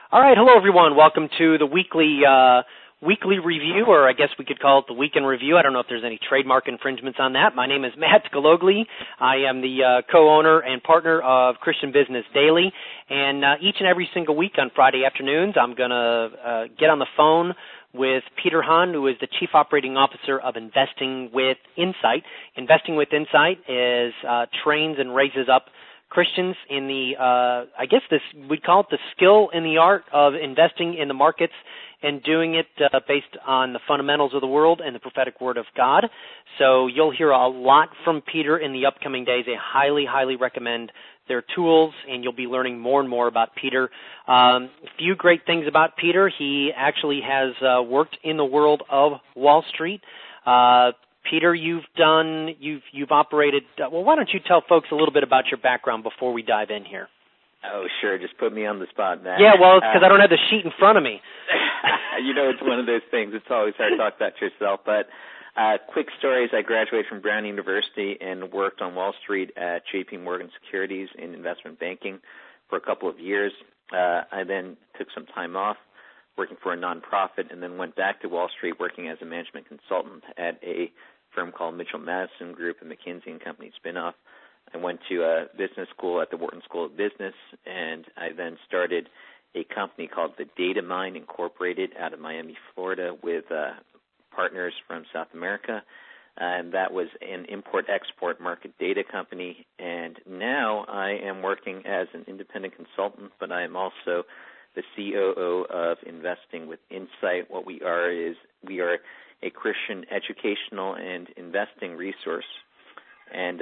All right, hello everyone. Welcome to the weekly review, or I guess we could call it the weekend review. I don't know if there's any trademark infringements on that. My name is Matt Galogli. I am the co-owner and partner of Christian Business Daily, and each and every single week on Friday afternoons, I'm going to get on the phone with Peter Hahn, who is the Chief Operating Officer of Investing with Insight. Investing with Insight is trains and raises up Christians in the, we'd call it the skill and the art of investing in the markets and doing it based on the fundamentals of the world and the prophetic word of God. So you'll hear a lot from Peter in the upcoming days. I highly, highly recommend their tools, and you'll be learning more and more about Peter. A few great things about Peter. He actually has worked in the world of Wall Street. Peter, you've operated, why don't you tell folks a little bit about your background before we dive in here? Oh, sure. Just put me on the spot, Matt. Yeah, well, it's because I don't have the sheet in front of me. It's one of those things. It's always hard to talk about yourself. But quick stories. I graduated from Brown University and worked on Wall Street at J.P. Morgan Securities in investment banking for a couple of years. I then took some time off working for a nonprofit and then went back to Wall Street working as a management consultant at a firm called Mitchell Madison Group, a McKinsey & Company spinoff. I went to a business school at the Wharton School of Business, and I then started a company called the Data Mine Incorporated out of Miami, Florida, with partners from South America, and that was an import-export market data company. And now I am working as an independent consultant, but I am also the COO of Investing with Insight. What we are is we are a Christian educational and investing resource, and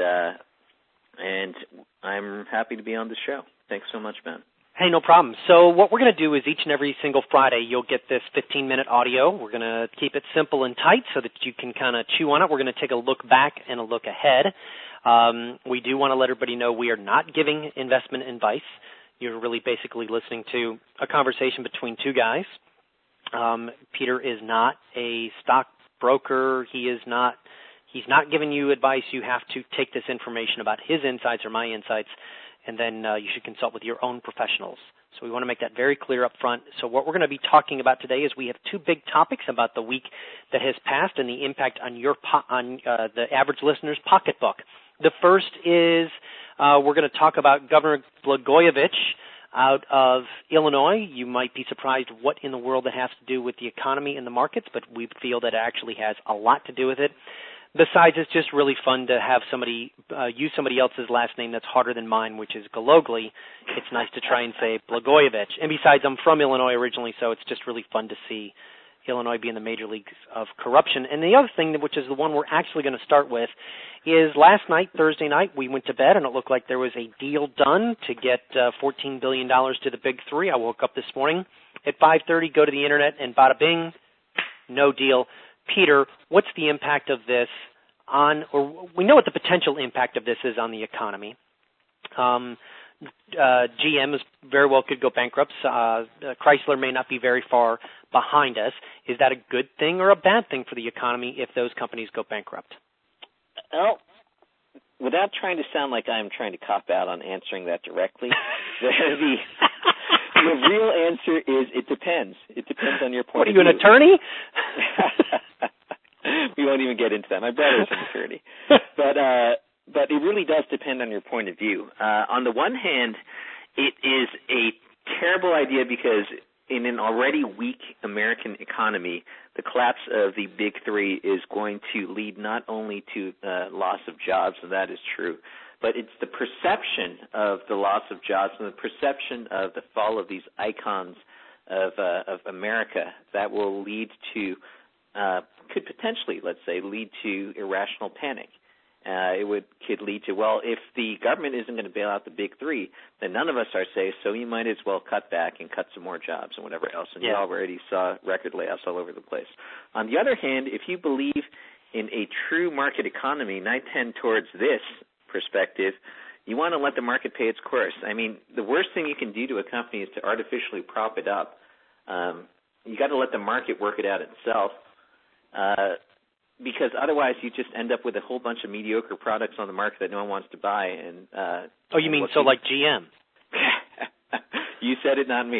I'm happy to be on the show. Thanks so much, Ben. Hey, no problem. So what we're going to do is each and every single Friday you'll get this 15-minute audio. We're going to keep it simple and tight so that you can kind of chew on it. We're going to take a look back and a look ahead. We do want to let everybody know we are not giving investment advice. You're really basically listening to a conversation between two guys. Peter is not a stockbroker. He's not giving you advice. You have to take this information about his insights or my insights, and then you should consult with your own professionals. So we want to make that very clear up front. So what we're going to be talking about today is we have two big topics about the week that has passed and the impact on the average listener's pocketbook. The first is we're going to talk about Governor Blagojevich out of Illinois. You might be surprised what in the world it has to do with the economy and the markets, but we feel that it actually has a lot to do with it. Besides, it's just really fun to have somebody use somebody else's last name that's harder than mine, which is Galogli. It's nice to try and say Blagojevich. And besides, I'm from Illinois originally, so it's just really fun to see Illinois be in the major leagues of corruption. And the other thing, which is the one we're actually going to start with, is last night, Thursday night, we went to bed, and it looked like there was a deal done to get $14 billion to the big three. I woke up this morning at 5:30, go to the Internet, and bada bing, no deal. Peter, what's the impact of this or we know what the potential impact of this is on the economy. GM is very well could go bankrupt. Chrysler may not be very far behind us. Is that a good thing or a bad thing for the economy if those companies go bankrupt? Well, without trying to sound like I'm trying to cop out on answering that directly, the real answer is it depends. It depends on your point of view. What, are you an attorney? We won't even get into that. My brother's an attorney. But it really does depend on your point of view. On the one hand, it is a terrible idea because in an already weak American economy, the collapse of the big three is going to lead not only to loss of jobs, and that is true, but it's the perception of the loss of jobs and the perception of the fall of these icons of America that will lead to, could potentially, let's say, lead to irrational panic. Could lead to, well, if the government isn't going to bail out the big three, then none of us are safe, so you might as well cut back and cut some more jobs and whatever else. And you already saw record layoffs all over the place. On the other hand, if you believe in a true market economy, and I tend towards this perspective, you want to let the market pay its course. I mean, the worst thing you can do to a company is to artificially prop it up. You got to let the market work it out itself. Because otherwise you just end up with a whole bunch of mediocre products on the market that no one wants to buy. And you mean so like GM? You said it, not me.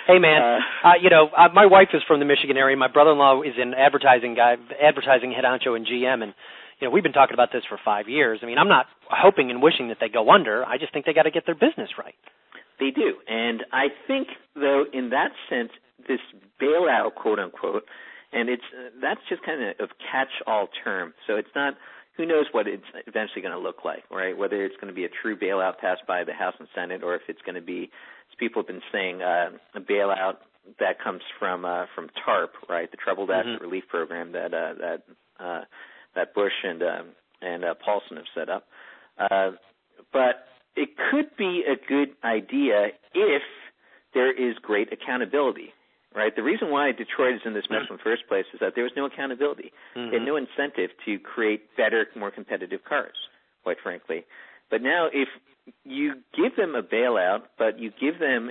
Hey, man, my wife is from the Michigan area. My brother-in-law is an advertising head honcho in GM, and we've been talking about this for 5 years. I mean, I'm not hoping and wishing that they go under. I just think they got to get their business right. They do, and I think, though, in that sense, this bailout, quote unquote, and that's just kind of catch-all term. So it's not. Who knows what it's eventually going to look like, right? Whether it's going to be a true bailout passed by the House and Senate, or if it's going to be, as people have been saying, a bailout that comes from TARP, right? The Troubled Asset Relief Program that Bush and Paulson have set up. But it could be a good idea if there is great accountability. Right. The reason why Detroit is in this mess in the first place is that there was no accountability. They had no incentive to create better, more competitive cars, quite frankly. But now, if you give them a bailout, but you give them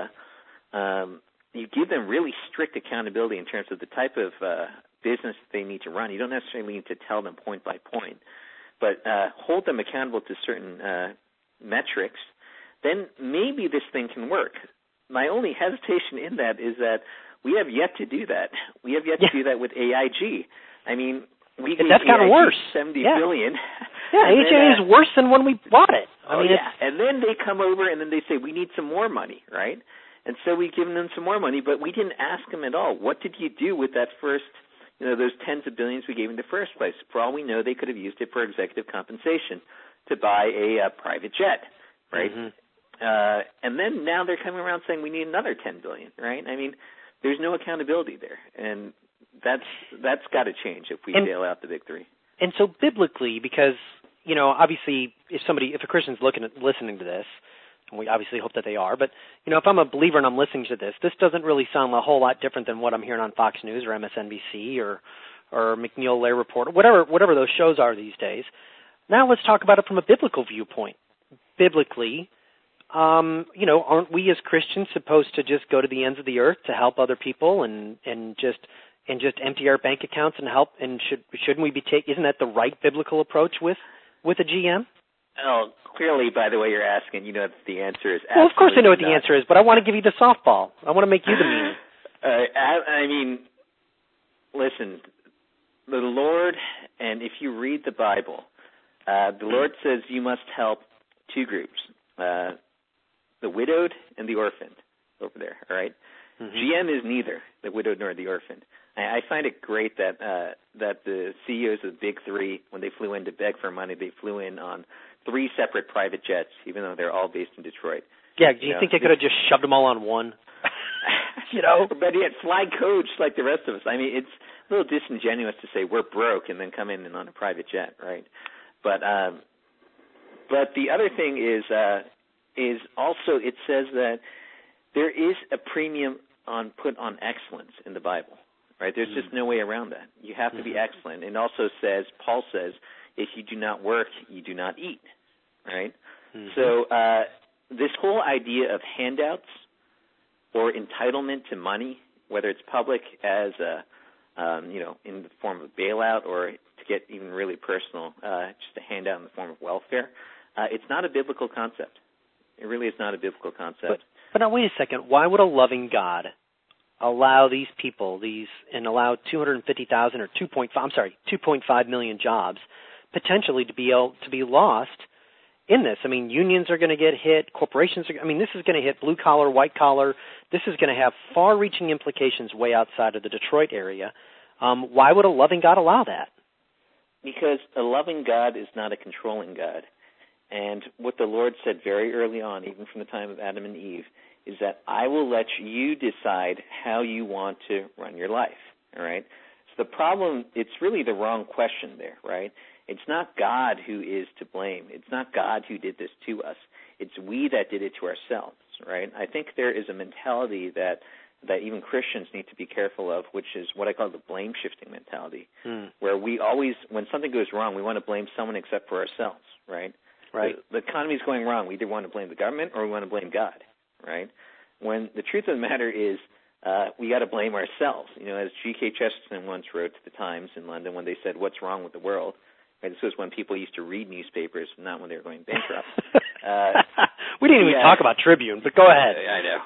really strict accountability in terms of the type of business they need to run. You don't necessarily need to tell them point by point, but hold them accountable to certain metrics. Then maybe this thing can work. My only hesitation in that is that we have yet to do that. We have yet to do that with AIG. I mean, we gave that's kind of worse. $70 billion. Yeah, AIG is worse than when we bought it. And then they come over and then they say, we need some more money, right? And so we've given them some more money, but we didn't ask them at all. What did you do with that first, those tens of billions we gave in the first place? For all we know, they could have used it for executive compensation to buy a private jet, right? And then now they're coming around saying we need another $10 billion, right? I mean, there's no accountability there, and that's got to change if we bail out the big three. And so biblically, because obviously, if a Christian's listening to this, and we obviously hope that they are, but if I'm a believer and I'm listening to this doesn't really sound a whole lot different than what I'm hearing on Fox News or MSNBC or McNeil Lehrer Report, or whatever those shows are these days. Now let's talk about it from a biblical viewpoint. Biblically, aren't we as Christians supposed to just go to the ends of the earth to help other people and just empty our bank accounts and help? And shouldn't we be isn't that the right biblical approach with a GM? Oh, clearly, by the way you're asking, you know that the answer is absolutely well, of course I know what not. the answer is, but I want to give you the softball. I want to make you the mean. I mean, listen, the Lord, and if you read the Bible, the Lord says you must help two groups. The widowed and the orphaned over there, all right? GM is neither the widowed nor the orphaned. I find it great that the CEOs of the big three, when they flew in to beg for money, they flew in on 3 separate private jets, even though they're all based in Detroit. Yeah, do you think they could have just shoved them all on one? But yet fly coach like the rest of us. I mean, it's a little disingenuous to say we're broke and then come in and on a private jet, right? But the other thing is also it says that there is a premium put on excellence in the Bible, right? There's just no way around that. You have to be excellent. And also Paul says, if you do not work, you do not eat, right? So this whole idea of handouts or entitlement to money, whether it's public as in the form of bailout or to get even really personal, just a handout in the form of welfare, it's not a biblical concept. It really is not a biblical concept. But now wait a second. Why would a loving God allow these people and allow 250,000 or 2.5 million jobs potentially to be lost in this? I mean, unions are going to get hit. Corporations this is going to hit blue collar, white collar. This is going to have far-reaching implications way outside of the Detroit area. Why would a loving God allow that? Because a loving God is not a controlling God. And what the Lord said very early on, even from the time of Adam and Eve, is that I will let you decide how you want to run your life, all right? So the problem, it's really the wrong question there, right? It's not God who is to blame. It's not God who did this to us. It's we that did it to ourselves, right? I think there is a mentality that even Christians need to be careful of, which is what I call the blame-shifting mentality, where we always, when something goes wrong, we want to blame someone except for ourselves, right? Right. The economy's going wrong. We either want to blame the government or we want to blame God, right? When the truth of the matter is we got to blame ourselves. As G.K. Chesterton once wrote to the Times in London when they said, what's wrong with the world? Right? This was when people used to read newspapers, not when they were going bankrupt. We didn't even talk about Tribune, but go ahead. I know.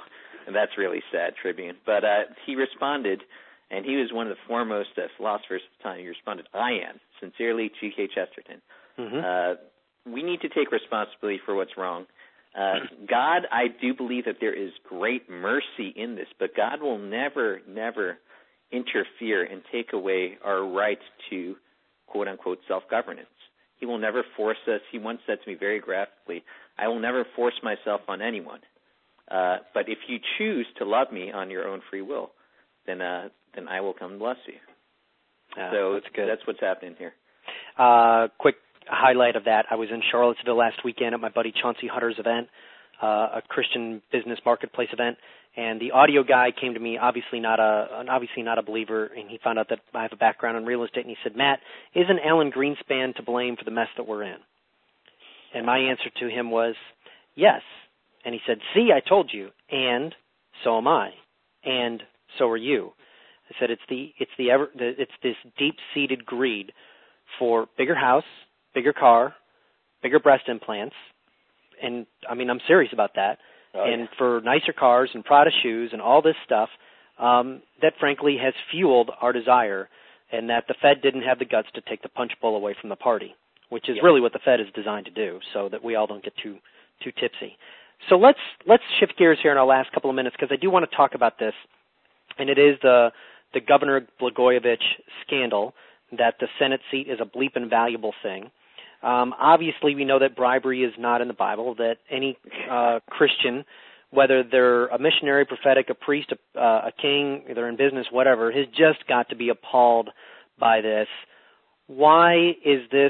And that's really sad, Tribune. But he responded, and he was one of the foremost philosophers at the time. He responded, "I am, sincerely, G.K. Chesterton." Mm-hmm. We need to take responsibility for what's wrong. God, I do believe that there is great mercy in this, but God will never, never interfere and take away our right to, quote-unquote, self-governance. He will never force us. He once said to me very graphically, "I will never force myself on anyone. But if you choose to love me on your own free will, then I will come and bless you." So that's good. That's what's happening here. Quick highlight of that, I was in Charlottesville last weekend at my buddy Chauncey Hutter's event, a Christian business marketplace event, and the audio guy came to me, obviously not a believer, and he found out that I have a background in real estate, and he said, "Matt, isn't Alan Greenspan to blame for the mess that we're in?" And my answer to him was, "Yes." And he said, "See, I told you, and so am I, and so are you." I said, it's this deep-seated greed for bigger house, bigger car, bigger breast implants, and I mean, I'm serious about that, and for nicer cars and Prada shoes and all this stuff that frankly has fueled our desire, and that the Fed didn't have the guts to take the punch bowl away from the party, which is really what the Fed is designed to do, so that we all don't get too tipsy. So let's shift gears here in our last couple of minutes, because I do want to talk about this, and it is the Governor Blagojevich scandal, that the Senate seat is a bleeping valuable thing. Obviously, we know that bribery is not in the Bible, that any Christian, whether they're a missionary, prophetic, a priest, a king, they're in business, whatever, has just got to be appalled by this. Why is this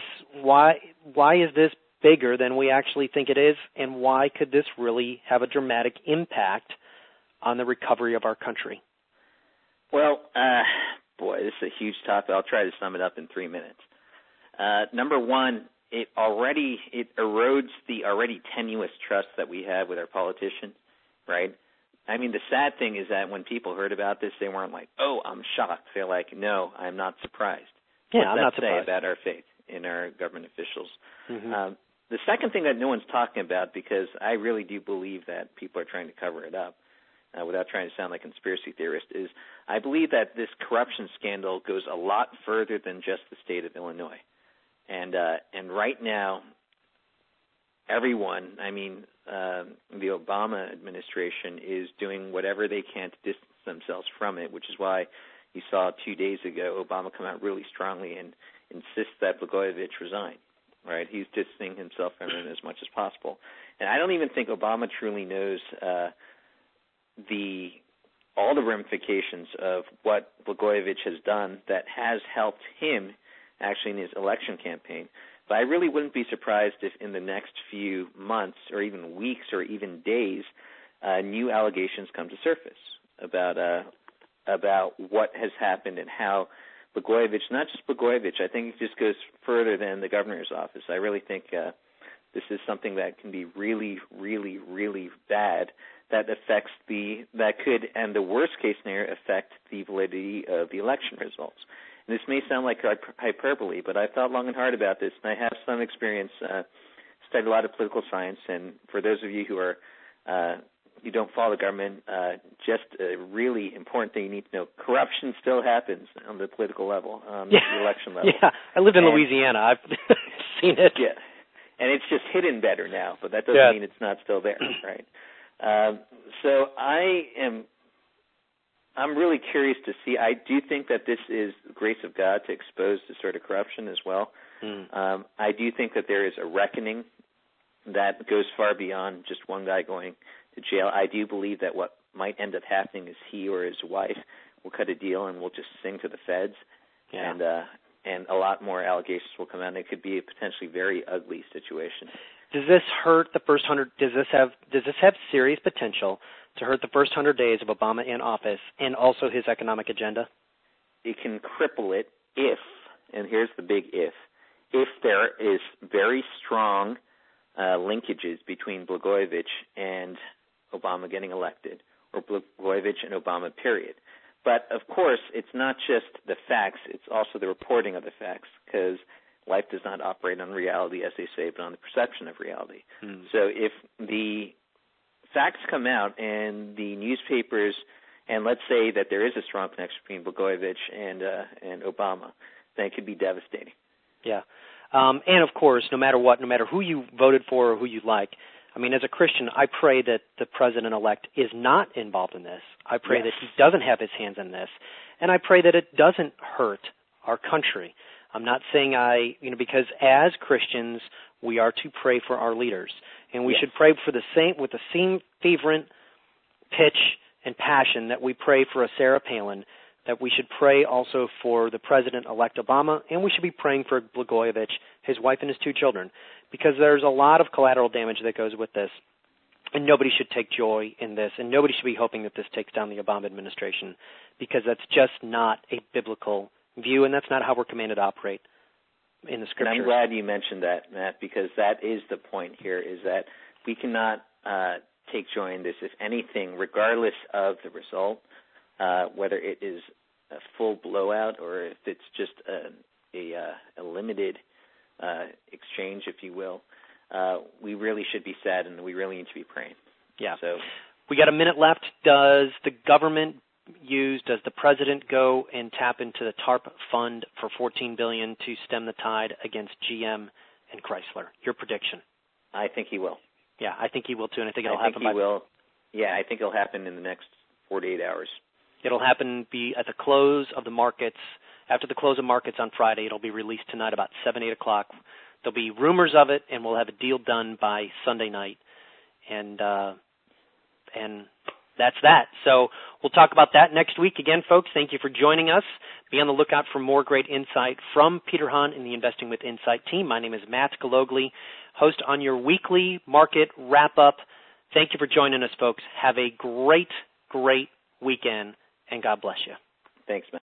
bigger than we actually think it is, and why could this really have a dramatic impact on the recovery of our country? Well, boy, this is a huge topic. I'll try to sum it up in 3 minutes. Number one, it erodes the already tenuous trust that we have with our politicians, right? I mean, the sad thing is that when people heard about this, they weren't like, "Oh, I'm shocked." They're like, "No, I'm not surprised." Yeah, I'm not surprised. Say about our faith in our government officials. Mm-hmm. The second thing that no one's talking about, because I really do believe that people are trying to cover it up, without trying to sound like a conspiracy theorist, is I believe that this corruption scandal goes a lot further than just the state of Illinois. And right now, everyone, the Obama administration is doing whatever they can to distance themselves from it, which is why you saw 2 days ago Obama come out really strongly and insist that Blagojevich resign. Right? He's distancing himself from it as much as possible. And I don't even think Obama truly knows all the ramifications of what Blagojevich has done that has helped him actually in his election campaign. But I really wouldn't be surprised if in the next few months or even weeks or even days, new allegations come to surface about what has happened and how Blagojevich, not just Blagojevich, I think it just goes further than the governor's office. I really think this is something that can be really, really, really bad that could, and the worst case scenario, affect the validity of the election results. And this may sound like hyperbole, but I've thought long and hard about this, and I have some experience, studied a lot of political science, and for those of you who are you don't follow the government, just a really important thing you need to know, corruption still happens on the political level, the election level. Yeah, I live in Louisiana. I've seen it. Yeah, and it's just hidden better now, but that doesn't mean it's not still there, right? So I'm really curious to see. I do think that this is the grace of God to expose this sort of corruption as well. I do think that there is a reckoning that goes far beyond just one guy going to jail. I do believe that what might end up happening is he or his wife will cut a deal and will just sing to the feds, and a lot more allegations will come out, and it could be a potentially very ugly situation. Does this hurt the first 100? Does this have serious potential to hurt the first 100 days of Obama in office and also his economic agenda? It can cripple it if, and here's the big if there is very strong linkages between Blagojevich and Obama getting elected, or Blagojevich and Obama, period. But, of course, it's not just the facts, it's also the reporting of the facts, because life does not operate on reality, as they say, but on the perception of reality. So if the facts come out and the newspapers, and let's say that there is a strong connection between Blagojevich and Obama, then it could be devastating. Yeah. And, of course, no matter what, no matter who you voted for or who you like, I mean, as a Christian, I pray that the president-elect is not involved in this. I pray that he doesn't have his hands in this. And I pray that it doesn't hurt our country. I'm not saying because as Christians, we are to pray for our leaders. And we should pray with the same fervent pitch and passion that we pray for a Sarah Palin, that we should pray also for the President-elect Obama, and we should be praying for Blagojevich, his wife, and his 2 children, because there's a lot of collateral damage that goes with this, and nobody should take joy in this, and nobody should be hoping that this takes down the Obama administration, because that's just not a biblical view, and that's not how we're commanded to operate in the Scriptures. And I'm glad you mentioned that, Matt, because that is the point here, is that we cannot take joy in this, if anything, regardless of the result, whether it is a full blowout or if it's just a limited exchange, if you will. We really should be sad, and we really need to be praying. Yeah. So we got a minute left. Does the president go and tap into the TARP fund for $14 billion to stem the tide against GM and Chrysler? Your prediction? I think he will. Yeah, I think he will too, and I think it'll happen. Yeah, I think it'll happen in the next 48 hours. It'll be at the close of the markets. After the close of markets on Friday, it'll be released tonight about 7, 8 o'clock. There'll be rumors of it, and we'll have a deal done by Sunday night. And that's that. So we'll talk about that next week. Again, folks, thank you for joining us. Be on the lookout for more great insight from Peter Hahn and the Investing with Insight team. My name is Matt Galogli, host on your weekly market wrap-up. Thank you for joining us, folks. Have a great, great weekend, and God bless you. Thanks, Matt.